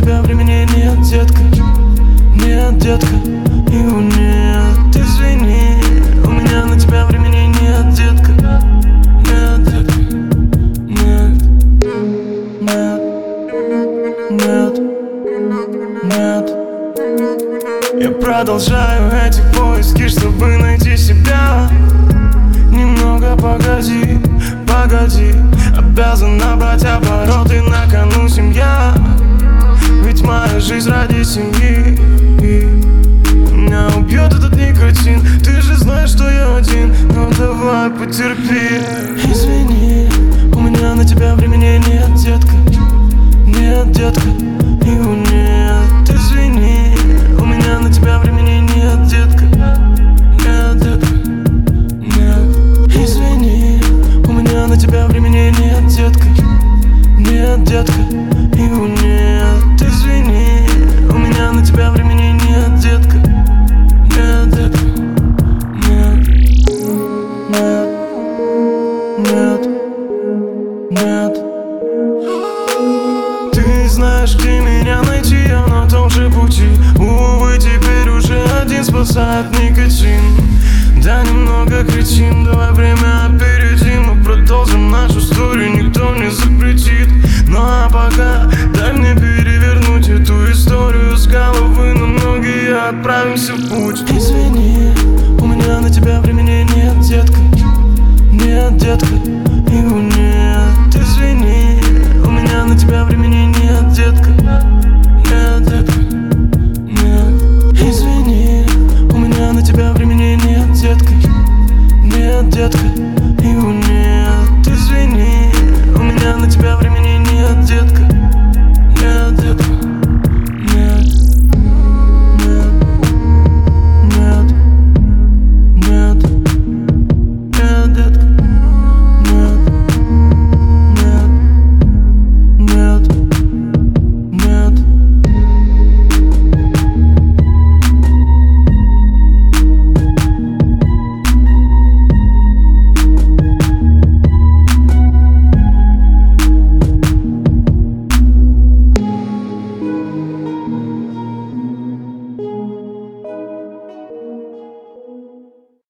тебя времени нет, детка. Нет, детка, его нет. Извини, у меня на тебя времени нет, детка. Нет, детка, нет, нет, нет, нет. Я продолжаю эти поиски, чтобы найти себя. Немного погоди, погоди. Обязан набрать обороты, на кону семья. Ведь моя жизнь ради семьи. Меня убьет этот никотин. Ты же знаешь, что я один. Но давай потерпи. Извини, у меня на тебя времени нет, детка. Нет, детка, его нет. Извини, у меня на тебя времени нет, детка. Нет, детка, нет. Извини, у меня на тебя времени нет, детка. Нет, детка, его нет. Извини, у меня на тебя времени нет, детка. Нет, детка, нет, нет, нет, нет. Ты знаешь, где меня найти, я на том же пути. Увы, теперь уже один спасает никотин. Да, немного кричим, давай время опередим. Мы продолжим нашу историю, никто не запретит. Ну а пока дай мне перевернуть эту историю с головы на ноги и отправимся в путь.